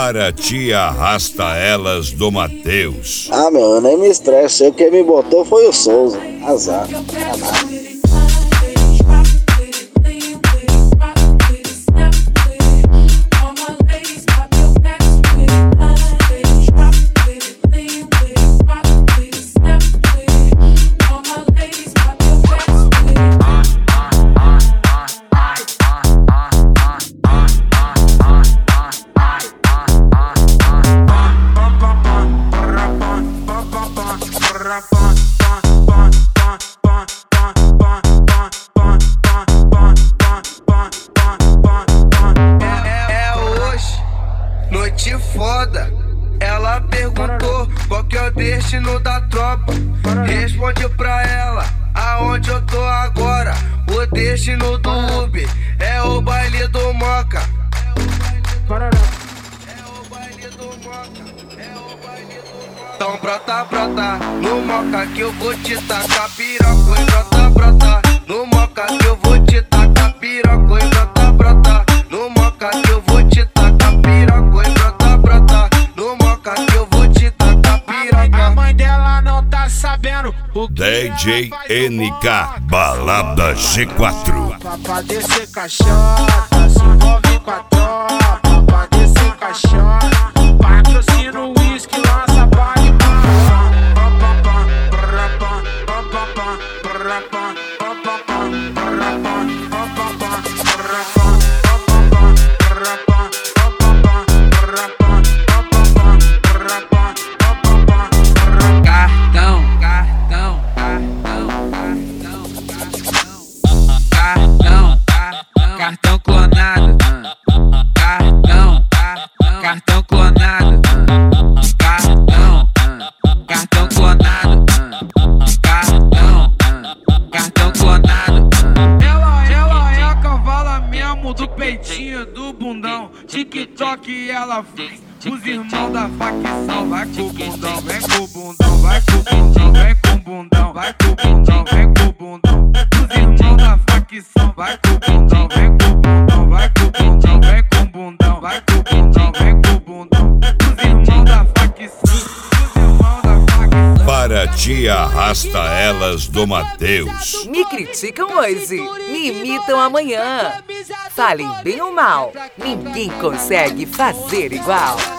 Para Tia Arrasta Elas do Matheus. Ah, meu, eu nem me estresse. Quem me botou foi o Souza. Azar. Noite foda, ela perguntou qual que é o destino da tropa. Responde pra ela aonde eu tô agora. O destino do Uber é o baile do Moca. Então brota, brota no Moca que eu vou te tacar piroca. E brota, brota no Moca que eu vou te tacar piroca. E brota, brota no Moca que eu vou te tacar piroca. E brota, brota no Moca que eu vou te tacar piroca. A mãe dela não tá sabendo o que DJ NK, Balada G4. Pra descer caixota, se envolve com a tropa. Pra descer caixota, patrocina o uísque, lança baile. Cartão clonado, cartão clonado, cartão clonado, cartão clonado. Ela é a cavala mesmo do peitinho do bundão. TikTok ela faz os irmãos da facção. Vai com o bundão, vem com o bundão, vai com o bundão, vem com o bundão, vai com o bundão, vem com o bundão. Os irmãos da facção, vai com o bundão, vem com o bundão, vai com o bundão, vem com o bundão, vai com o bundão, vem com o bundão. Os irmãos da facção, os irmãos da facção. Para Tia Arrasta Elas do Matheus. Me criticam hoje, me imitam amanhã. Falem bem ou mal, ninguém consegue fazer igual.